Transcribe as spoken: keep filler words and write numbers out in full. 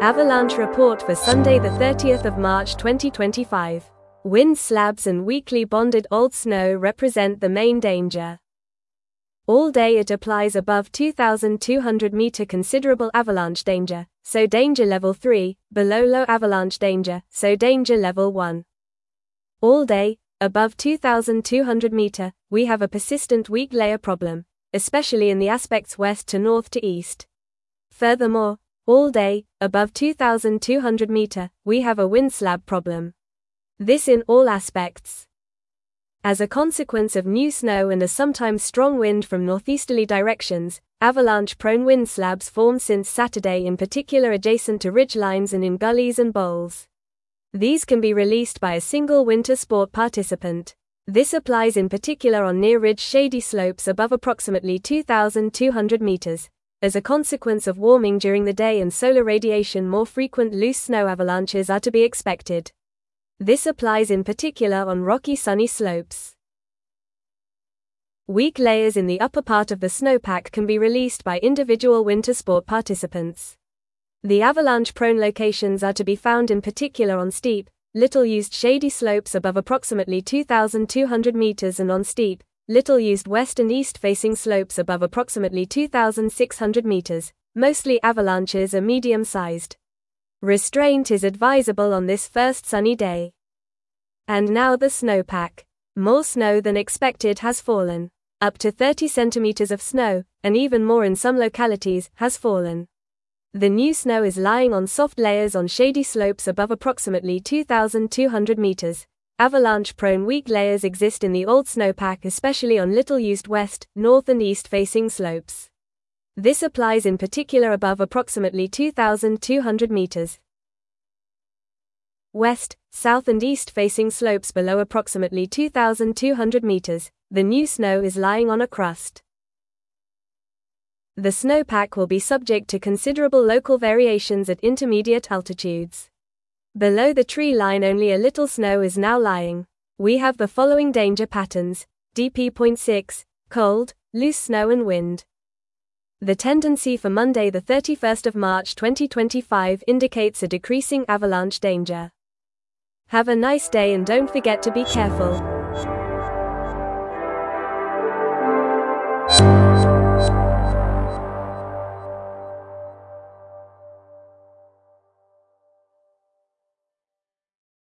Avalanche report for Sunday the thirtieth of March twenty twenty-five. Wind slabs and weakly bonded old snow represent the main danger. All day it applies above two thousand two hundred meter considerable avalanche danger, so danger level three, below low avalanche danger, so danger level one. All day, above two thousand two hundred meter, we have a persistent weak layer problem, especially in the aspects west to north to east. Furthermore, all day, above two thousand two hundred meter, we have a wind slab problem. This in all aspects. As a consequence of new snow and a sometimes strong wind from northeasterly directions, avalanche-prone wind slabs form since Saturday, in particular adjacent to ridge lines and in gullies and bowls. These can be released by a single winter sport participant. This applies in particular on near-ridge shady slopes above approximately two thousand two hundred meters. As a consequence of warming during the day and solar radiation, more frequent loose snow avalanches are to be expected. This applies in particular on rocky sunny slopes. Weak layers in the upper part of the snowpack can be released by individual winter sport participants. The avalanche-prone locations are to be found in particular on steep, little-used shady slopes above approximately two thousand two hundred meters and on steep, little-used west and east-facing slopes above approximately two thousand six hundred meters. Mostly avalanches are medium-sized. Restraint is advisable on this first sunny day. And now the snowpack. More snow than expected has fallen. Up to thirty centimeters of snow, and even more in some localities, has fallen. The new snow is lying on soft layers on shady slopes above approximately two thousand two hundred meters. Avalanche-prone weak layers exist in the old snowpack, especially on little-used west, north and east-facing slopes. This applies in particular above approximately two thousand two hundred meters. West, south and east-facing slopes below approximately two thousand two hundred meters, the new snow is lying on a crust. The snowpack will be subject to considerable local variations at intermediate altitudes. Below the tree line only a little snow is now lying. We have the following danger patterns: D P zero point six, cold, loose snow and wind. The tendency for Monday the thirty-first of March twenty twenty-five indicates a decreasing avalanche danger. Have a nice day and don't forget to be careful.